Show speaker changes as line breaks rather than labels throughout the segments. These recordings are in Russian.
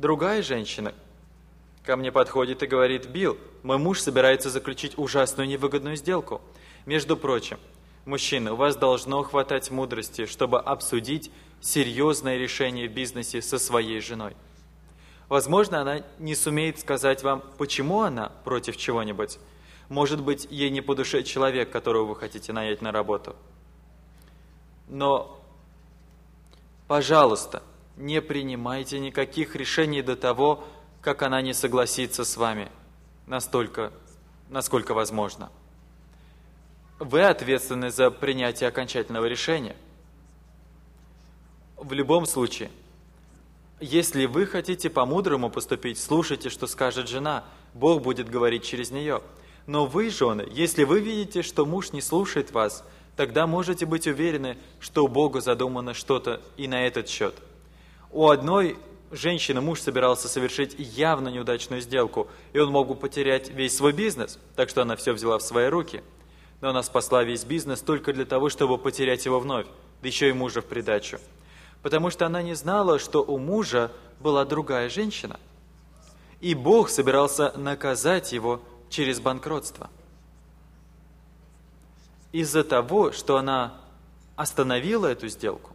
другая женщина ко мне подходит и говорит: «Билл, мой муж собирается заключить ужасную невыгодную сделку. Между прочим, мужчина, у вас должно хватать мудрости, чтобы обсудить серьезное решение в бизнесе со своей женой. Возможно, она не сумеет сказать вам, почему она против чего-нибудь. Может быть, ей не по душе человек, которого вы хотите нанять на работу. Но, пожалуйста, не принимайте никаких решений до того, как она не согласится с вами, настолько, насколько возможно. Вы ответственны за принятие окончательного решения. В любом случае, если вы хотите по-мудрому поступить, слушайте, что скажет жена, Бог будет говорить через нее. Но вы, жены, если вы видите, что муж не слушает вас, тогда можете быть уверены, что у Бога задумано что-то и на этот счет. У одной женщины муж собирался совершить явно неудачную сделку, и он мог бы потерять весь свой бизнес, так что она все взяла в свои руки. Но она спасла весь бизнес только для того, чтобы потерять его вновь, да еще и мужа в придачу. Потому что она не знала, что у мужа была другая женщина. И Бог собирался наказать его через банкротство. Из-за того, что она остановила эту сделку,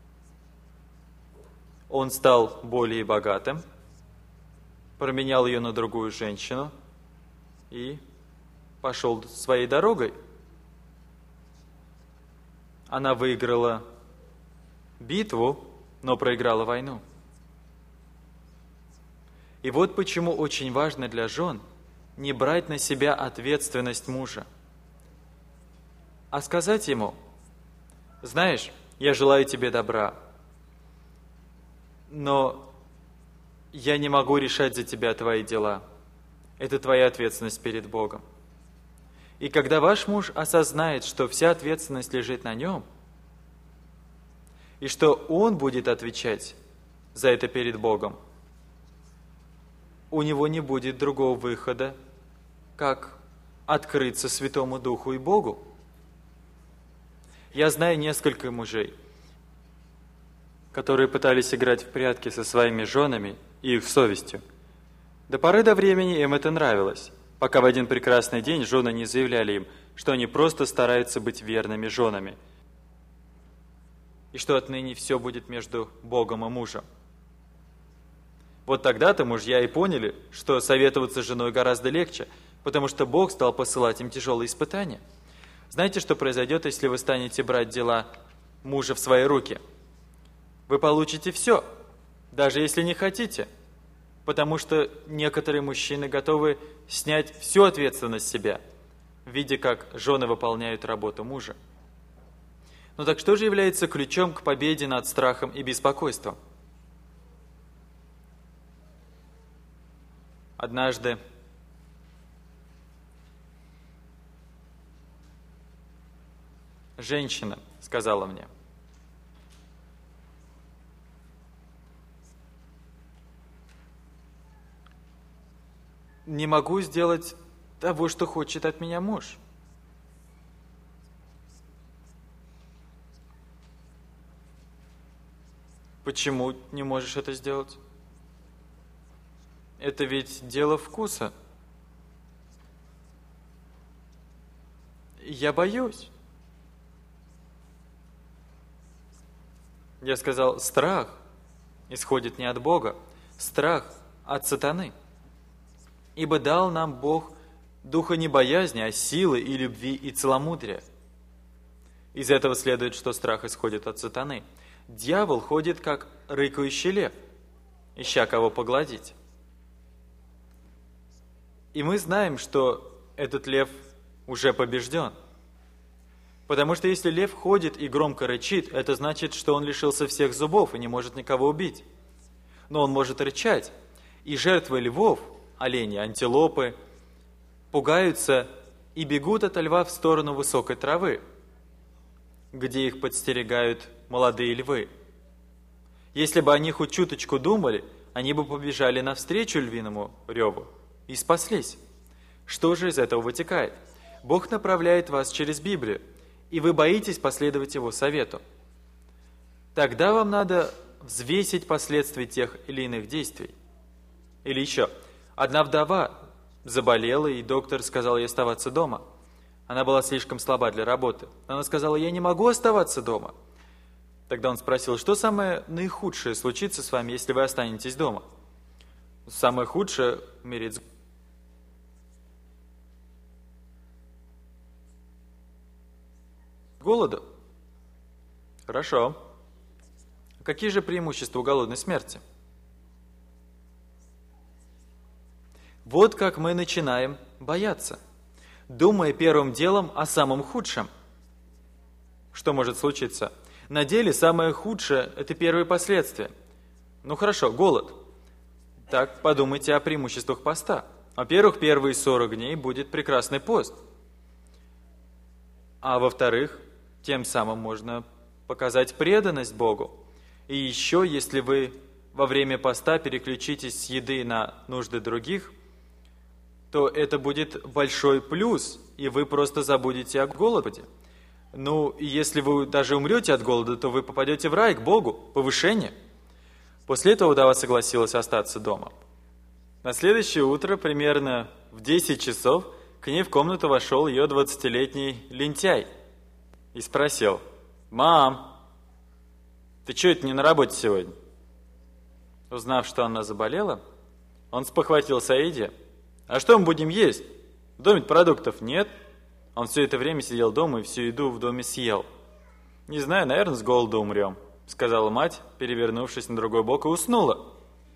он стал более богатым, променял ее на другую женщину и пошел своей дорогой. Она выиграла битву, но проиграла войну. И вот почему очень важно для жен не брать на себя ответственность мужа, а сказать ему: знаешь, я желаю тебе добра, но я не могу решать за тебя твои дела. Это твоя ответственность перед Богом. И когда ваш муж осознает, что вся ответственность лежит на нем, и что он будет отвечать за это перед Богом, у него не будет другого выхода, как открыться Святому Духу и Богу. Я знаю несколько мужей, которые пытались играть в прятки со своими женами и их совестью. До поры до времени им это нравилось, пока в один прекрасный день жены не заявляли им, что они просто стараются быть верными женами, и что отныне все будет между Богом и мужем. Вот тогда-то мужья и поняли, что советоваться с женой гораздо легче, потому что Бог стал посылать им тяжелые испытания. Знаете, что произойдет, если вы станете брать дела мужа в свои руки? Вы получите все, даже если не хотите, потому что некоторые мужчины готовы снять всю ответственность с себя, видя, как жены выполняют работу мужа. Ну так что же является ключом к победе над страхом и беспокойством? Однажды женщина сказала мне: не могу сделать того, что хочет от меня муж. Почему не можешь это сделать? Это ведь дело вкуса. Я боюсь. Я сказал: страх исходит не от Бога, страх от сатаны. Ибо дал нам Бог духа не боязни, а силы и любви и целомудрия. Из этого следует, что страх исходит от сатаны. Дьявол ходит, как рыкающий лев, ища кого погладить. И мы знаем, что этот лев уже побежден. Потому что если лев ходит и громко рычит, это значит, что он лишился всех зубов и не может никого убить. Но он может рычать. И жертвы львов, олени, антилопы, пугаются и бегут от льва в сторону высокой травы, где их подстерегают молодые львы. Если бы они хоть чуточку думали, они бы побежали навстречу львиному реву и спаслись. Что же из этого вытекает? Бог направляет вас через Библию, и вы боитесь последовать Его совету. Тогда вам надо взвесить последствия тех или иных действий. Или еще, одна вдова заболела, и доктор сказал ей оставаться дома. Она была слишком слаба для работы. Она сказала: я не могу оставаться дома. Тогда он спросил: что самое наихудшее случится с вами, если вы останетесь дома? Самое худшее — умереть с голоду. Хорошо. Какие же преимущества у голодной смерти? Вот как мы начинаем бояться, думая первым делом о самом худшем. Что может случиться? На деле самое худшее – это первые последствия. Ну хорошо, голод. Так подумайте о преимуществах поста. Во-первых, первые 40 дней будет прекрасный пост. А во-вторых, тем самым можно показать преданность Богу. И еще, если вы во время поста переключитесь с еды на нужды других, то это будет большой плюс, и вы просто забудете о голоде. Ну, и если вы даже умрете от голода, то вы попадете в рай, к Богу, повышение. После этого вдова согласилась остаться дома. На следующее утро, примерно в 10 часов, к ней в комнату вошел ее 20-летний лентяй и спросил: «Мам, ты что это не на работе сегодня?» Узнав, что она заболела, он спохватился о еде. «А что мы будем есть? В доме продуктов нет». Он все это время сидел дома и всю еду в доме съел. «Не знаю, наверное, с голоду умрем», — сказала мать, перевернувшись на другой бок, и уснула.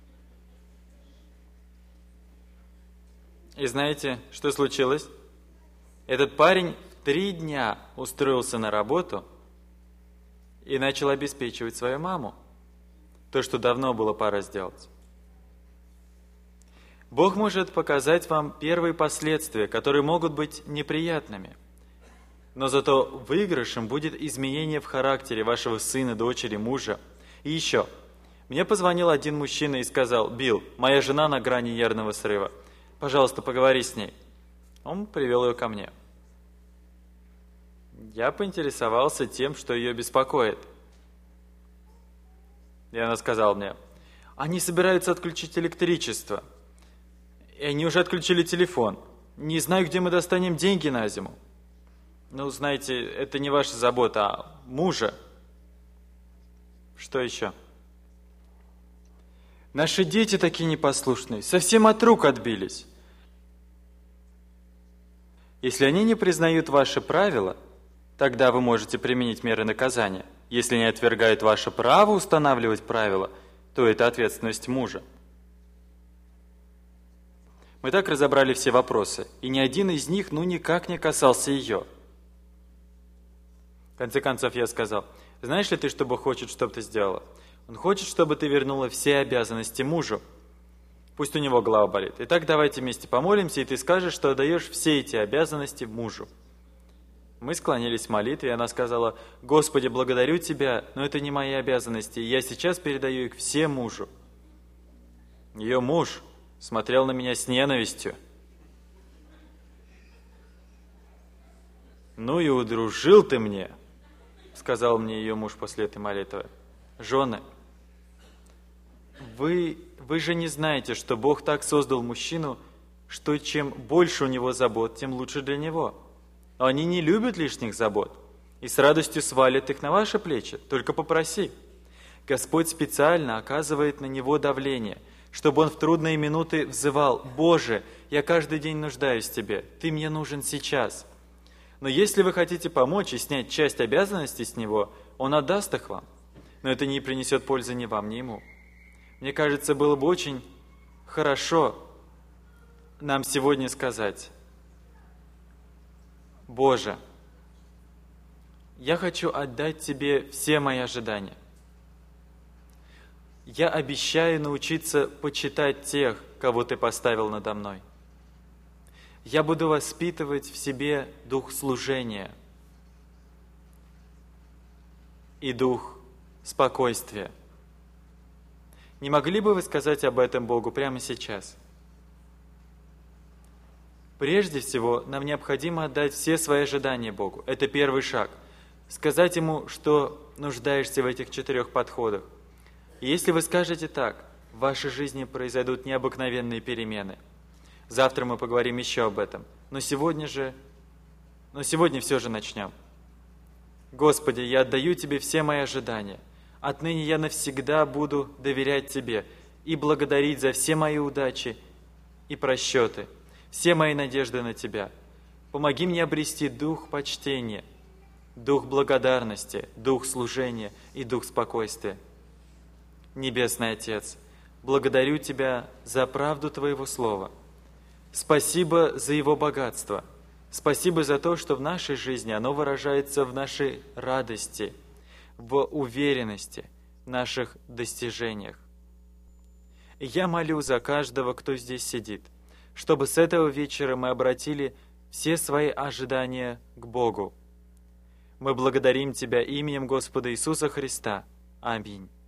И знаете, что случилось? Этот парень в 3 дня устроился на работу и начал обеспечивать свою маму. То, что давно было пора сделать. Бог может показать вам первые последствия, которые могут быть неприятными. Но зато выигрышем будет изменение в характере вашего сына, дочери, мужа. И еще. Мне позвонил один мужчина и сказал: «Билл, моя жена на грани нервного срыва. Пожалуйста, поговори с ней». Он привел ее ко мне. Я поинтересовался тем, что ее беспокоит. И она сказала мне: «Они собираются отключить электричество. И они уже отключили телефон. Не знаю, где мы достанем деньги на зиму». Ну, знаете, это не ваша забота, а мужа. Что еще? Наши дети такие непослушные, совсем от рук отбились. Если они не признают ваши правила, тогда вы можете применить меры наказания. Если они отвергают ваше право устанавливать правила, то это ответственность мужа. Мы так разобрали все вопросы, и ни один из них никак не касался ее. В конце концов я сказал: «Знаешь ли ты, что Бог хочет, чтобы ты сделала? Он хочет, чтобы ты вернула все обязанности мужу. Пусть у него голова болит. Итак, давайте вместе помолимся, и ты скажешь, что отдаешь все эти обязанности мужу». Мы склонились в молитве, и она сказала: «Господи, благодарю Тебя, но это не мои обязанности, и я сейчас передаю их все мужу». Ее муж смотрел на меня с ненавистью. «Ну и удружил ты мне», — сказал мне ее муж после этой молитвы. «Жены, вы же не знаете, что Бог так создал мужчину, что чем больше у него забот, тем лучше для него. Они не любят лишних забот и с радостью свалят их на ваши плечи, только попроси. Господь специально оказывает на него давление, чтобы он в трудные минуты взывал: «Боже, я каждый день нуждаюсь в Тебе, Ты мне нужен сейчас». Но если вы хотите помочь и снять часть обязанностей с него, он отдаст их вам. Но это не принесет пользы ни вам, ни ему. Мне кажется, было бы очень хорошо нам сегодня сказать: «Боже, я хочу отдать Тебе все мои ожидания. Я обещаю научиться почитать тех, кого Ты поставил надо мной. Я буду воспитывать в себе дух служения и дух спокойствия». Не могли бы вы сказать об этом Богу прямо сейчас? Прежде всего, нам необходимо отдать все свои ожидания Богу. Это первый шаг. Сказать Ему, что нуждаешься в этих 4 подходах. И если вы скажете так: в вашей жизни произойдут необыкновенные перемены. Завтра мы поговорим еще об этом. Но сегодня все же начнем. Господи, я отдаю Тебе все мои ожидания. Отныне я навсегда буду доверять Тебе и благодарить за все мои удачи и просчеты, все мои надежды на Тебя. Помоги мне обрести дух почтения, дух благодарности, дух служения и дух спокойствия. Небесный Отец, благодарю Тебя за правду Твоего Слова. Спасибо за его богатство. Спасибо за то, что в нашей жизни оно выражается в нашей радости, в уверенности, в наших достижениях. И я молю за каждого, кто здесь сидит, чтобы с этого вечера мы обратили все свои ожидания к Богу. Мы благодарим Тебя именем Господа Иисуса Христа. Аминь.